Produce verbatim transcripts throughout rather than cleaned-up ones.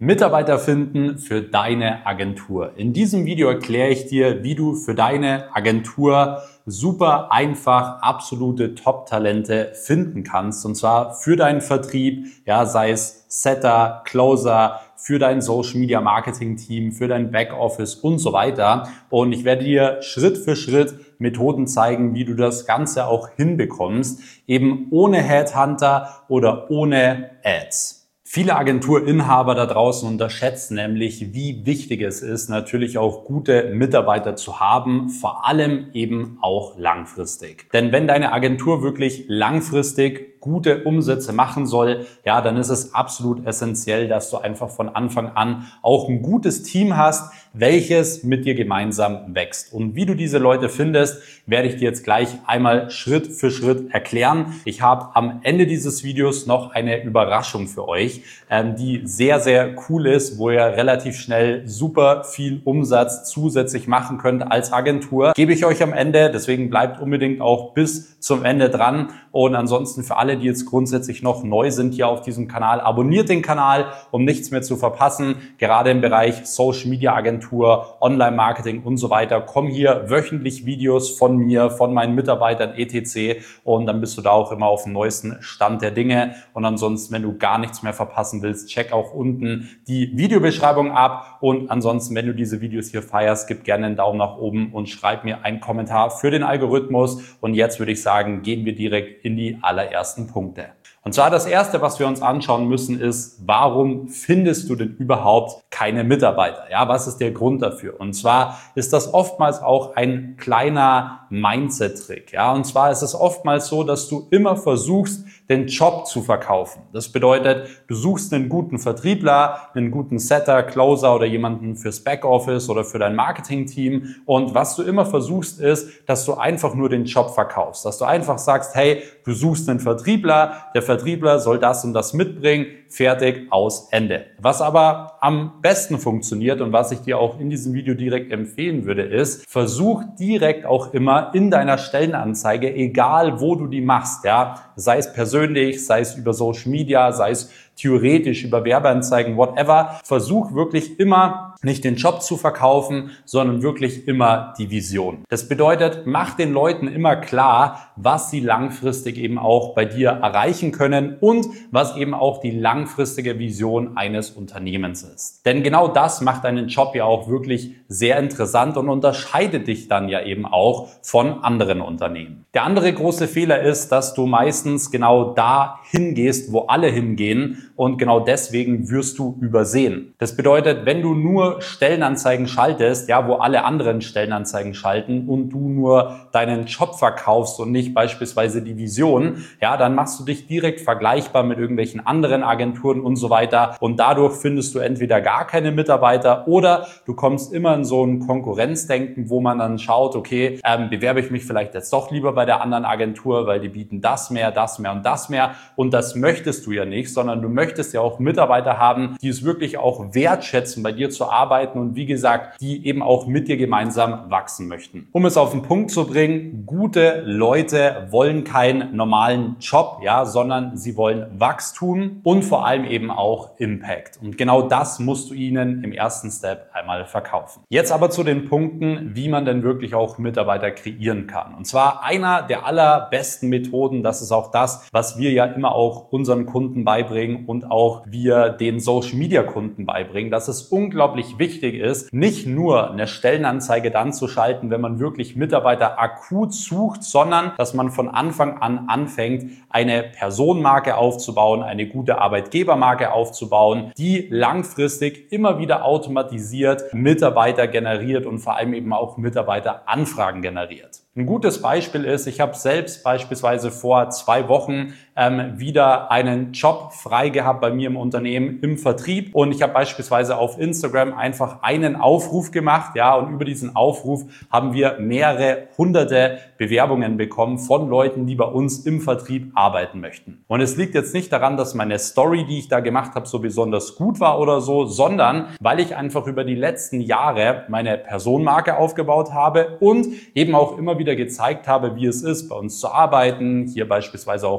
Mitarbeiter finden für deine Agentur. In diesem Video erkläre ich dir, wie du für deine Agentur super einfach absolute Top-Talente finden kannst. Und zwar für deinen Vertrieb, ja, sei es Setter, Closer, für dein Social Media Marketing Team, für dein Backoffice und so weiter. Und ich werde dir Schritt für Schritt Methoden zeigen, wie du das Ganze auch hinbekommst, eben ohne Headhunter oder ohne Ads. Viele Agenturinhaber da draußen unterschätzen nämlich, wie wichtig es ist, natürlich auch gute Mitarbeiter zu haben, vor allem eben auch langfristig. Denn wenn deine Agentur wirklich langfristig gute Umsätze machen soll, ja, dann ist es absolut essentiell, dass du einfach von Anfang an auch ein gutes Team hast, welches mit dir gemeinsam wächst. Und wie du diese Leute findest, werde ich dir jetzt gleich einmal Schritt für Schritt erklären. Ich habe am Ende dieses Videos noch eine Überraschung für euch, ähm, die sehr, sehr cool ist, wo ihr relativ schnell super viel Umsatz zusätzlich machen könnt als Agentur. Gebe ich euch am Ende, deswegen bleibt unbedingt auch bis zum Ende dran. Und ansonsten für alle, die jetzt grundsätzlich noch neu sind hier auf diesem Kanal, abonniert den Kanal, um nichts mehr zu verpassen. Gerade im Bereich Social Media Agentur, Online-Marketing und so weiter kommen hier wöchentlich Videos von mir, von meinen Mitarbeitern et cetera. Und dann bist du da auch immer auf dem neuesten Stand der Dinge. Und ansonsten, wenn du gar nichts mehr verpassen willst, check auch unten die Videobeschreibung ab. Und ansonsten, wenn du diese Videos hier feierst, gib gerne einen Daumen nach oben und schreib mir einen Kommentar für den Algorithmus. Und jetzt würde ich sagen, gehen wir direkt in die allerersten Punkte. Und zwar das Erste, was wir uns anschauen müssen, ist, warum findest du denn überhaupt keine Mitarbeiter? Ja, was ist der Grund dafür? Und zwar ist das oftmals auch ein kleiner Mindset-Trick. Ja, und zwar ist es oftmals so, dass du immer versuchst, den Job zu verkaufen. Das bedeutet, du suchst einen guten Vertriebler, einen guten Setter, Closer oder jemanden fürs Backoffice oder für dein Marketing-Team. Und was du immer versuchst, ist, dass du einfach nur den Job verkaufst. Dass du einfach sagst, hey, du suchst einen Vertriebler, der Vertriebler soll das und das mitbringen, fertig, aus, Ende. Was aber am besten funktioniert und was ich dir auch in diesem Video direkt empfehlen würde, ist, versuch direkt auch immer in deiner Stellenanzeige, egal wo du die machst, ja, sei es persönlich, sei es über Social Media, sei es theoretisch über Werbeanzeigen, whatever, versuch wirklich immer nicht den Job zu verkaufen, sondern wirklich immer die Vision. Das bedeutet, mach den Leuten immer klar, was sie langfristig eben auch bei dir erreichen können und was eben auch die langfristige Vision eines Unternehmens ist. Denn genau das macht deinen Job ja auch wirklich sehr interessant und unterscheidet dich dann ja eben auch von anderen Unternehmen. Der andere große Fehler ist, dass du meistens genau da hingehst, wo alle hingehen, und genau deswegen wirst du übersehen. Das bedeutet, wenn du nur Stellenanzeigen schaltest, ja, wo alle anderen Stellenanzeigen schalten und du nur deinen Job verkaufst und nicht beispielsweise die Vision, ja, dann machst du dich direkt vergleichbar mit irgendwelchen anderen Agenturen und so weiter und dadurch findest du entweder gar keine Mitarbeiter oder du kommst immer in so ein Konkurrenzdenken, wo man dann schaut, okay, ähm, bewerbe ich mich vielleicht jetzt doch lieber bei der anderen Agentur, weil die bieten das mehr, das mehr und das mehr und das möchtest du ja nicht, sondern du möchtest ja auch Mitarbeiter haben, die es wirklich auch wertschätzen, bei dir zu arbeiten und wie gesagt, die eben auch mit dir gemeinsam wachsen möchten. Um es auf den Punkt zu bringen, gute Leute wollen keinen normalen Job, ja, sondern sie wollen Wachstum und vor allem eben auch Impact. Und genau das musst du ihnen im ersten Step einmal verkaufen. Jetzt aber zu den Punkten, wie man denn wirklich auch Mitarbeiter kreieren kann. Und zwar einer der allerbesten Methoden, das ist auch das, was wir ja immer auch unseren Kunden beibringen und auch wir den Social Media Kunden beibringen, dass es unglaublich wichtig ist, nicht nur eine Stellenanzeige dann zu schalten, wenn man wirklich Mitarbeiter akut sucht, sondern dass man von Anfang an anfängt, eine Personenmarke aufzubauen, eine gute Arbeitgebermarke aufzubauen, die langfristig immer wieder automatisiert Mitarbeiter generiert und vor allem eben auch Mitarbeiteranfragen generiert. Ein gutes Beispiel ist, ich habe selbst beispielsweise vor zwei Wochen ähm, wieder einen Job frei gehabt bei mir im Unternehmen im Vertrieb und ich habe beispielsweise auf Instagram einfach einen Aufruf gemacht, ja, und über diesen Aufruf haben wir mehrere hunderte Bewerbungen bekommen von Leuten, die bei uns im Vertrieb arbeiten möchten. Und es liegt jetzt nicht daran, dass meine Story, die ich da gemacht habe, so besonders gut war oder so, sondern weil ich einfach über die letzten Jahre meine Personenmarke aufgebaut habe und eben auch immer wieder gezeigt habe, wie es ist, bei uns zu arbeiten, hier beispielsweise auch im Büro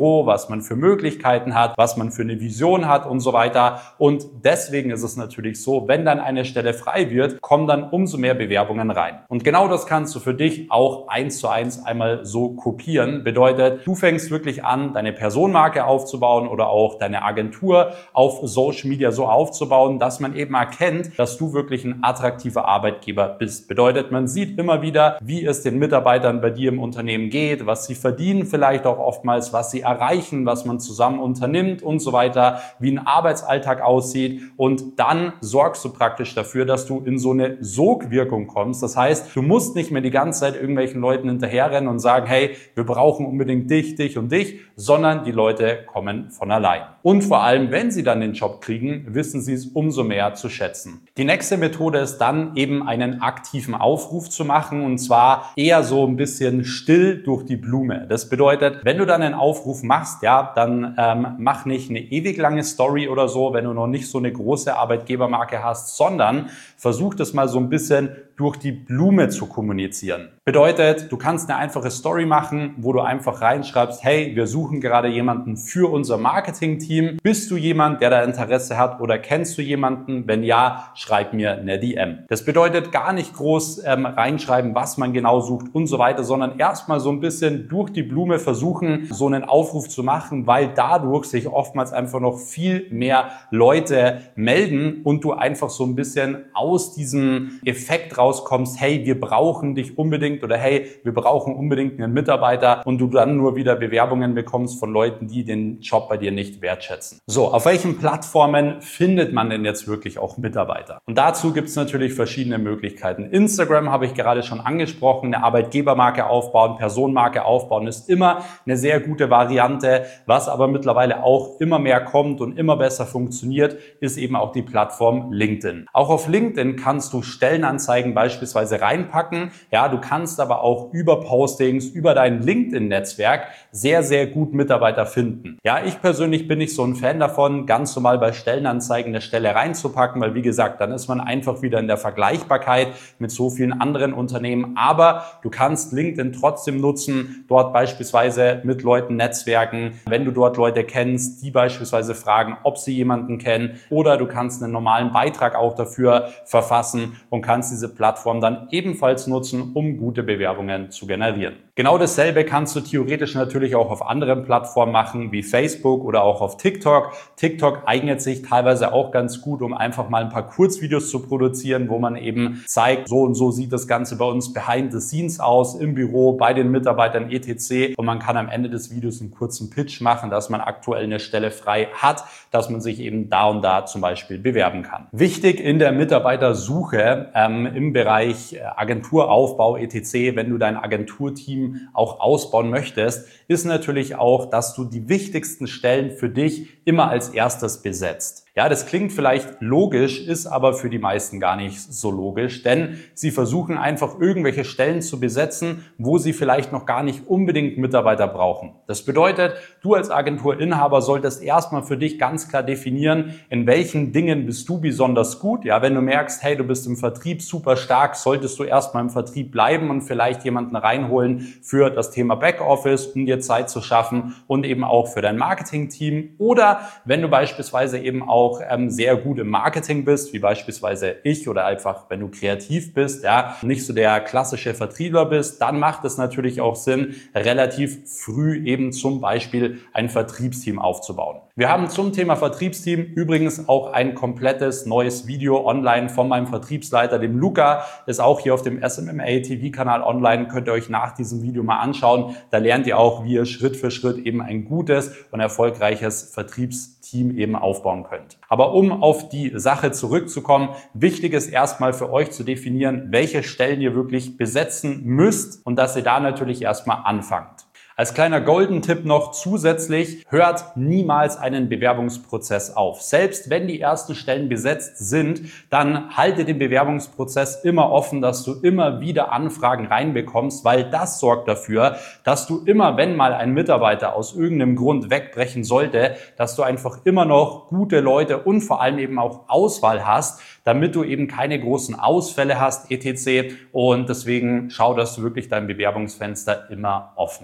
Büro, was man für Möglichkeiten hat, was man für eine Vision hat und so weiter. Und deswegen ist es natürlich so, wenn dann eine Stelle frei wird, kommen dann umso mehr Bewerbungen rein. Und genau das kannst du für dich auch eins zu eins einmal so kopieren. Bedeutet, du fängst wirklich an, deine Personenmarke aufzubauen oder auch deine Agentur auf Social Media so aufzubauen, dass man eben erkennt, dass du wirklich ein attraktiver Arbeitgeber bist. Bedeutet, man sieht immer wieder, wie es den Mitarbeitern bei dir im Unternehmen geht, was sie verdienen, vielleicht auch oftmals, was sie erreichen, was man zusammen unternimmt und so weiter, wie ein Arbeitsalltag aussieht. Und dann sorgst du praktisch dafür, dass du in so eine Sogwirkung kommst. Das heißt, du musst nicht mehr die ganze Zeit irgendwelchen Leuten hinterherrennen und sagen, hey, wir brauchen unbedingt dich, dich und dich, sondern die Leute kommen von allein. Und vor allem, wenn sie dann den Job kriegen, wissen sie es umso mehr zu schätzen. Die nächste Methode ist dann eben einen aktiven Aufruf zu machen, und zwar eher so ein bisschen still durch die Blume. Das bedeutet, wenn du dann einen Aufruf machst, ja, dann ähm, mach nicht eine ewig lange Story oder so, wenn du noch nicht so eine große Arbeitgebermarke hast, sondern versuch das mal so ein bisschen durch die Blume zu kommunizieren. Bedeutet, du kannst eine einfache Story machen, wo du einfach reinschreibst, hey, wir suchen gerade jemanden für unser Marketing-Team. Bist du jemand, der da Interesse hat, oder kennst du jemanden? Wenn ja, schreib mir eine D M. Das bedeutet gar nicht groß ähm, reinschreiben, was man genau sucht und so weiter, sondern erstmal so ein bisschen durch die Blume versuchen, so einen Aufruf zu machen, weil dadurch sich oftmals einfach noch viel mehr Leute melden und du einfach so ein bisschen aus diesem Effekt rauskommst, hey, wir brauchen dich unbedingt, oder hey, wir brauchen unbedingt einen Mitarbeiter, und du dann nur wieder Bewerbungen bekommst von Leuten, die den Job bei dir nicht wertschätzen. So, auf welchen Plattformen findet man denn jetzt wirklich auch Mitarbeiter? Und dazu gibt es natürlich verschiedene Möglichkeiten. Instagram habe ich gerade schon angesprochen, eine Arbeitgebermarke aufbauen, Personenmarke aufbauen ist immer eine sehr gute Variante. Was aber mittlerweile auch immer mehr kommt und immer besser funktioniert, ist eben auch die Plattform LinkedIn. Auch auf LinkedIn kannst du Stellenanzeigen beispielsweise reinpacken. Ja, du kannst aber auch über Postings, über dein LinkedIn-Netzwerk sehr, sehr gut Mitarbeiter finden. Ja, ich persönlich bin nicht so ein Fan davon, ganz normal bei Stellenanzeigen eine Stelle reinzupacken, weil wie gesagt, dann ist man einfach wieder in der Vergleichbarkeit mit so vielen anderen Unternehmen. Aber du kannst LinkedIn trotzdem nutzen, dort beispielsweise mit Leuten netzwerken, wenn du dort Leute kennst, die beispielsweise fragen, ob sie jemanden kennen, oder du kannst einen normalen Beitrag auch dafür verfassen und kannst diese Plattform dann ebenfalls nutzen, um gute Bewerbungen zu generieren. Genau dasselbe kannst du theoretisch natürlich auch auf anderen Plattformen machen, wie Facebook oder auch auf TikTok. TikTok eignet sich teilweise auch ganz gut, um einfach mal ein paar Kurzvideos zu produzieren, wo man eben zeigt, so und so sieht das Ganze bei uns behind the scenes aus, im Büro, bei den Mitarbeitern et cetera. Und man kann am Ende des Videos einen kurzen Pitch machen, dass man aktuell eine Stelle frei hat, dass man sich eben da und da zum Beispiel bewerben kann. Wichtig in der Mitarbeitersuche ähm, im Bereich Agenturaufbau et cetera, wenn du dein Agenturteam auch ausbauen möchtest, ist natürlich auch, dass du die wichtigsten Stellen für dich immer als erstes besetzt. Ja, das klingt vielleicht logisch, ist aber für die meisten gar nicht so logisch, denn sie versuchen einfach irgendwelche Stellen zu besetzen, wo sie vielleicht noch gar nicht unbedingt Mitarbeiter brauchen. Das bedeutet, du als Agenturinhaber solltest erstmal für dich ganz klar definieren, in welchen Dingen bist du besonders gut. Ja, wenn du merkst, hey, du bist im Vertrieb super stark, solltest du erstmal im Vertrieb bleiben und vielleicht jemanden reinholen für das Thema Backoffice, um dir Zeit zu schaffen, und eben auch für dein Marketingteam. Oder wenn du beispielsweise eben auch ähm, sehr gut im Marketing bist, wie beispielsweise ich, oder einfach, wenn du kreativ bist, ja, nicht so der klassische Vertriebler bist, dann macht es natürlich auch Sinn, relativ früh eben zum Beispiel ein Vertriebsteam aufzubauen. Wir haben zum Thema Vertriebsteam übrigens auch ein komplettes neues Video online von meinem Vertriebsleiter, dem Luca, ist auch hier auf dem S M M A T V-Kanal online, könnt ihr euch nach diesem Video mal anschauen. Da lernt ihr auch, wie ihr Schritt für Schritt eben ein gutes und erfolgreiches Vertriebsteam eben aufbauen könnt. Aber um auf die Sache zurückzukommen, wichtig ist erstmal für euch zu definieren, welche Stellen ihr wirklich besetzen müsst, und dass ihr da natürlich erstmal anfangt. Als kleiner Golden-Tipp noch zusätzlich, hört niemals einen Bewerbungsprozess auf. Selbst wenn die ersten Stellen besetzt sind, dann halte den Bewerbungsprozess immer offen, dass du immer wieder Anfragen reinbekommst, weil das sorgt dafür, dass du immer, wenn mal ein Mitarbeiter aus irgendeinem Grund wegbrechen sollte, dass du einfach immer noch gute Leute und vor allem eben auch Auswahl hast, damit du eben keine großen Ausfälle hast et cetera. Und deswegen schau, dass du wirklich dein Bewerbungsfenster immer offen hältst.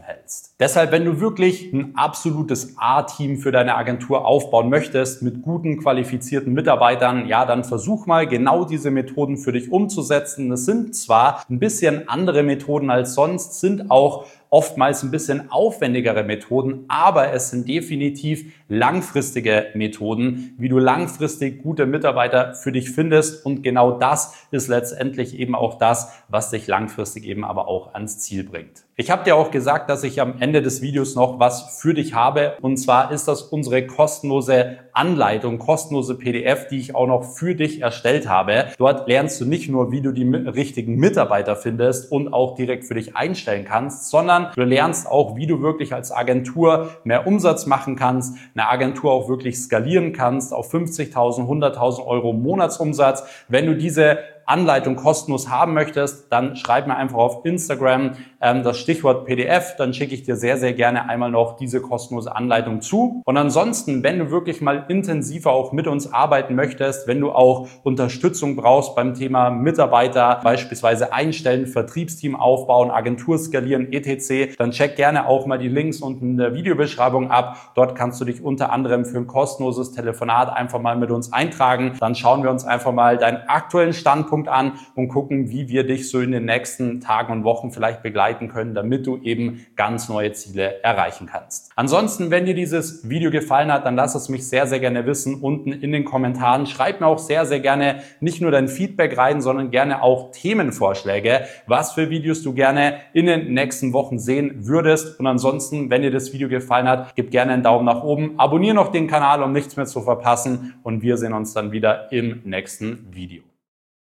kannst. Deshalb, wenn du wirklich ein absolutes A-Team für deine Agentur aufbauen möchtest, mit guten, qualifizierten Mitarbeitern, ja, dann versuch mal genau diese Methoden für dich umzusetzen. Das sind zwar ein bisschen andere Methoden als sonst, sind auch oftmals ein bisschen aufwendigere Methoden, aber es sind definitiv langfristige Methoden, wie du langfristig gute Mitarbeiter für dich findest, und genau das ist letztendlich eben auch das, was dich langfristig eben aber auch ans Ziel bringt. Ich habe dir auch gesagt, dass ich am Ende des Videos noch was für dich habe, und zwar ist das unsere kostenlose Anleitung, kostenlose P D F, die ich auch noch für dich erstellt habe. Dort lernst du nicht nur, wie du die richtigen Mitarbeiter findest und auch direkt für dich einstellen kannst, sondern du lernst auch, wie du wirklich als Agentur mehr Umsatz machen kannst, eine Agentur auch wirklich skalieren kannst auf fünfzigtausend, hunderttausend Euro Monatsumsatz. Wenn du diese Anleitung kostenlos haben möchtest, dann schreib mir einfach auf Instagram ähm, das Stichwort P D F, dann schicke ich dir sehr, sehr gerne einmal noch diese kostenlose Anleitung zu. Und ansonsten, wenn du wirklich mal intensiver auch mit uns arbeiten möchtest, wenn du auch Unterstützung brauchst beim Thema Mitarbeiter, beispielsweise einstellen, Vertriebsteam aufbauen, Agentur skalieren, et cetera, dann check gerne auch mal die Links unten in der Videobeschreibung ab. Dort kannst du dich unter anderem für ein kostenloses Telefonat einfach mal mit uns eintragen. Dann schauen wir uns einfach mal deinen aktuellen Standpunkt an und gucken, wie wir dich so in den nächsten Tagen und Wochen vielleicht begleiten können, damit du eben ganz neue Ziele erreichen kannst. Ansonsten, wenn dir dieses Video gefallen hat, dann lass es mich sehr, sehr gerne wissen unten in den Kommentaren. Schreib mir auch sehr, sehr gerne nicht nur dein Feedback rein, sondern gerne auch Themenvorschläge, was für Videos du gerne in den nächsten Wochen sehen würdest. Und ansonsten, wenn dir das Video gefallen hat, gib gerne einen Daumen nach oben, abonniere noch den Kanal, um nichts mehr zu verpassen, und wir sehen uns dann wieder im nächsten Video.